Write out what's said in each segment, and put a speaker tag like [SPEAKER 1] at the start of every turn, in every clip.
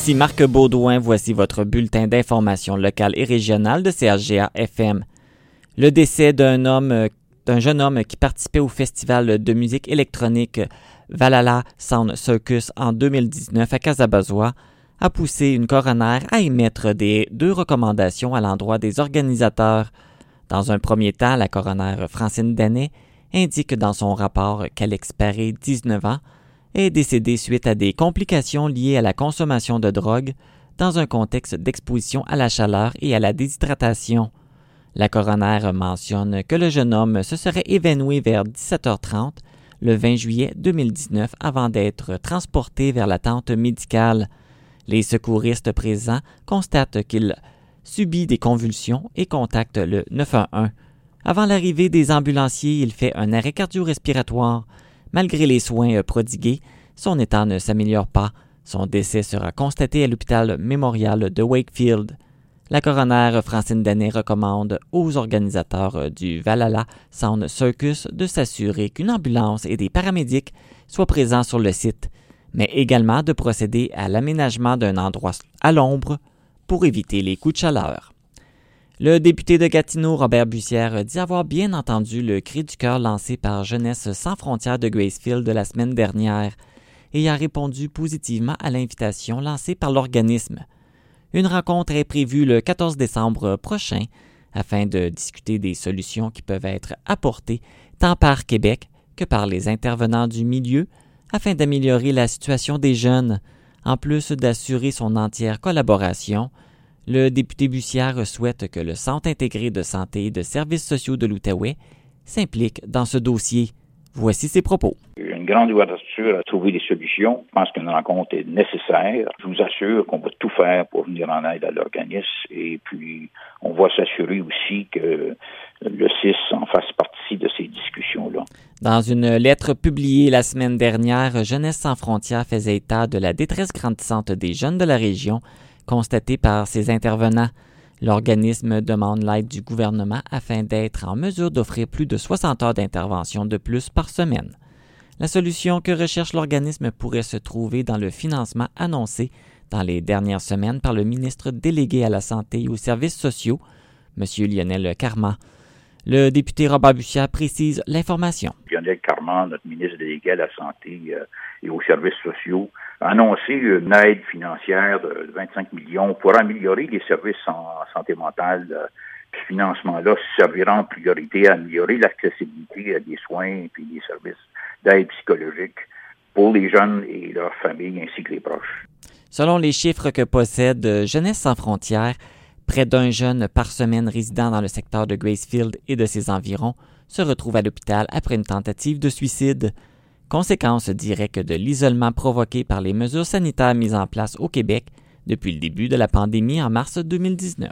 [SPEAKER 1] Ici Marc Baudouin, voici votre bulletin d'information locale et régionale de CHGA-FM. Le décès d'un jeune homme qui participait au festival de musique électronique Valhalla Sound Circus en 2019 à Casabazois a poussé une coroner à émettre deux recommandations à l'endroit des organisateurs. Dans un premier temps, la coroner Francine Danet indique dans son rapport qu'Alex Paré, 19 ans, est décédé suite à des complications liées à la consommation de drogue dans un contexte d'exposition à la chaleur et à la déshydratation. La coroner mentionne que le jeune homme se serait évanoui vers 17h30 le 20 juillet 2019 avant d'être transporté vers la tente médicale. Les secouristes présents constatent qu'il subit des convulsions et contactent le 911. Avant l'arrivée des ambulanciers, il fait un arrêt cardio-respiratoire. Malgré les soins prodigués, son état ne s'améliore pas. Son décès sera constaté à l'hôpital mémorial de Wakefield. La coroner Francine Danet recommande aux organisateurs du Valhalla Sound Circus de s'assurer qu'une ambulance et des paramédics soient présents sur le site, mais également de procéder à l'aménagement d'un endroit à l'ombre pour éviter les coups de chaleur. Le député de Gatineau, Robert Bussière, dit avoir bien entendu le cri du cœur lancé par Jeunesse sans frontières de Gracefield de la semaine dernière et a répondu positivement à l'invitation lancée par l'organisme. Une rencontre est prévue le 14 décembre prochain afin de discuter des solutions qui peuvent être apportées tant par Québec que par les intervenants du milieu afin d'améliorer la situation des jeunes, en plus d'assurer son entière collaboration. Le député Bussière souhaite que le Centre intégré de santé et de services sociaux de l'Outaouais s'implique dans ce dossier. Voici ses propos.
[SPEAKER 2] Il y a une grande ouverture à trouver des solutions. Je pense qu'une rencontre est nécessaire. Je vous assure qu'on va tout faire pour venir en aide à l'organisme et puis on va s'assurer aussi que le CIS en fasse partie de ces discussions-là.
[SPEAKER 1] Dans une lettre publiée la semaine dernière, Jeunesse sans frontières faisait état de la détresse grandissante des jeunes de la région constatée par ses intervenants. L'organisme demande l'aide du gouvernement afin d'être en mesure d'offrir plus de 60 heures d'intervention de plus par semaine. La solution que recherche l'organisme pourrait se trouver dans le financement annoncé dans les dernières semaines par le ministre délégué à la Santé et aux services sociaux, M. Lionel Carman. Le député Robert Bussière précise l'information.
[SPEAKER 2] Lionel Carman, notre ministre délégué à la Santé et aux services sociaux, a annoncé une aide financière de 25 millions pour améliorer les services en santé mentale. Ce financement-là servira en priorité à améliorer l'accessibilité à des soins et des services d'aide psychologique pour les jeunes et leurs familles ainsi que les proches.
[SPEAKER 1] Selon les chiffres que possède Jeunesse sans frontières, près d'un jeune par semaine résidant dans le secteur de Gracefield et de ses environs se retrouve à l'hôpital après une tentative de suicide. Conséquence directe de l'isolement provoqué par les mesures sanitaires mises en place au Québec depuis le début de la pandémie en mars 2020.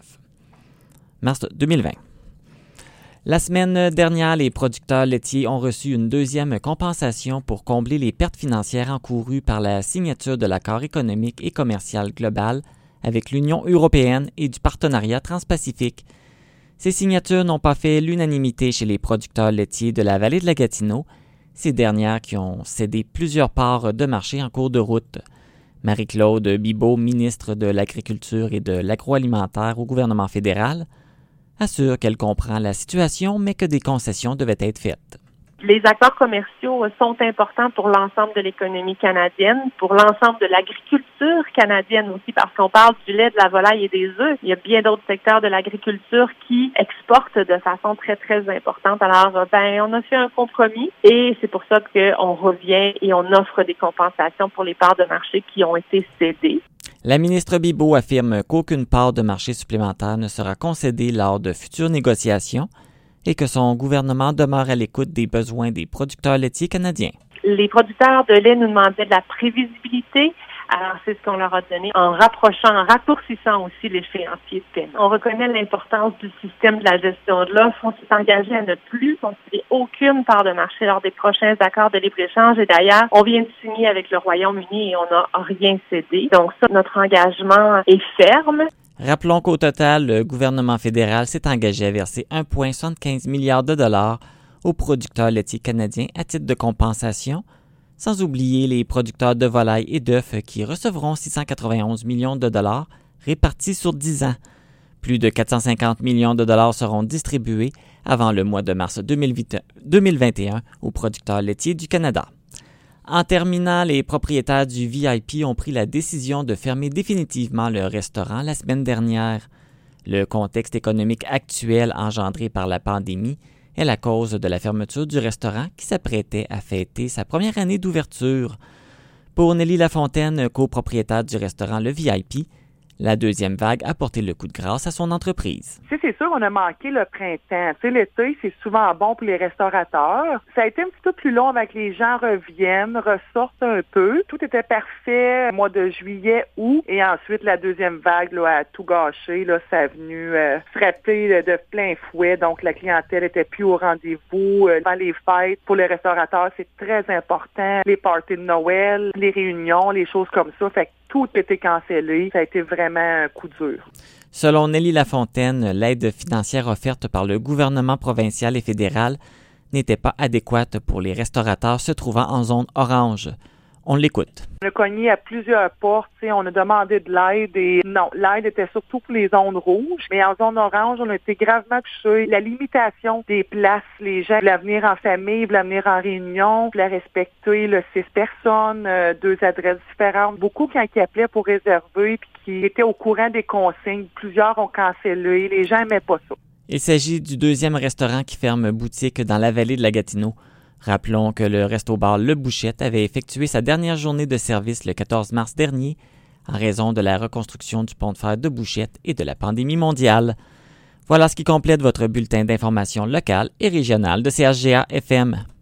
[SPEAKER 1] La semaine dernière, les producteurs laitiers ont reçu une deuxième compensation pour combler les pertes financières encourues par la signature de l'accord économique et commercial global avec l'Union européenne et du partenariat transpacifique. Ces signatures n'ont pas fait l'unanimité chez les producteurs laitiers de la vallée de la Gatineau, ces dernières qui ont cédé plusieurs parts de marché en cours de route. Marie-Claude Bibeau, ministre de l'Agriculture et de l'Agroalimentaire au gouvernement fédéral, assure qu'elle comprend la situation, mais que des concessions devaient être faites.
[SPEAKER 3] Les accords commerciaux sont importants pour l'ensemble de l'économie canadienne, pour l'ensemble de l'agriculture canadienne aussi, parce qu'on parle du lait, de la volaille et des œufs. Il y a bien d'autres secteurs de l'agriculture qui exportent de façon très, très importante. Alors, on a fait un compromis et c'est pour ça qu'on revient et on offre des compensations pour les parts de marché qui ont été cédées.
[SPEAKER 1] La ministre Bibeau affirme qu'aucune part de marché supplémentaire ne sera concédée lors de futures négociations et que son gouvernement demeure à l'écoute des besoins des producteurs laitiers canadiens.
[SPEAKER 3] Les producteurs de lait nous demandaient de la prévisibilité. Alors, c'est ce qu'on leur a donné en raccourcissant aussi l'échéancier de paiement. On reconnaît l'importance du système de la gestion de l'offre. On s'est engagé à ne plus concéder aucune part de marché lors des prochains accords de libre-échange. Et d'ailleurs, on vient de signer avec le Royaume-Uni et on n'a rien cédé. Donc ça, notre engagement est ferme.
[SPEAKER 1] Rappelons qu'au total, le gouvernement fédéral s'est engagé à verser 1,75 milliard de dollars aux producteurs laitiers canadiens à titre de compensation, Sans oublier les producteurs de volailles et d'œufs qui recevront 691 millions de dollars répartis sur 10 ans. Plus de 450 millions de dollars seront distribués avant le mois de mars 2021 aux producteurs laitiers du Canada. En terminant, les propriétaires du VIP ont pris la décision de fermer définitivement le restaurant la semaine dernière. Le contexte économique actuel engendré par la pandémie est la cause de la fermeture du restaurant qui s'apprêtait à fêter sa première année d'ouverture. Pour Nelly Lafontaine, copropriétaire du restaurant Le VIP, la deuxième vague a porté le coup de grâce à son entreprise.
[SPEAKER 4] C'est sûr, on a manqué le printemps. L'été, c'est souvent bon pour les restaurateurs. Ça a été un petit peu plus long avec les gens reviennent, ressortent un peu. Tout était parfait au mois de juillet, août. Et ensuite, la deuxième vague là, a tout gâché. Là, ça a venu frapper de plein fouet. Donc, la clientèle était plus au rendez-vous. Dans les fêtes, pour les restaurateurs, c'est très important. Les parties de Noël, les réunions, les choses comme ça. Fait que tout a été cancellé. Ça a été vraiment un coup dur.
[SPEAKER 1] Selon Nelly Lafontaine, l'aide financière offerte par le gouvernement provincial et fédéral n'était pas adéquate pour les restaurateurs se trouvant en zone orange. On l'écoute.
[SPEAKER 4] On a cogné à plusieurs portes, on a demandé de l'aide et non, l'aide était surtout pour les zones rouges, mais en zone orange, on a été gravement touchés. La limitation des places, les gens voulaient venir en famille, voulaient venir en réunion, voulaient respecter 6 personnes, 2 adresses différentes. Beaucoup quand ils appelaient pour réserver puis qui étaient au courant des consignes, plusieurs ont cancellé, les gens n'aimaient pas ça.
[SPEAKER 1] Il s'agit du deuxième restaurant qui ferme boutique dans la vallée de la Gatineau. Rappelons que le resto-bar Le Bouchette avait effectué sa dernière journée de service le 14 mars dernier en raison de la reconstruction du pont de fer de Bouchette et de la pandémie mondiale. Voilà ce qui complète votre bulletin d'information locale et régionale de CHGA FM.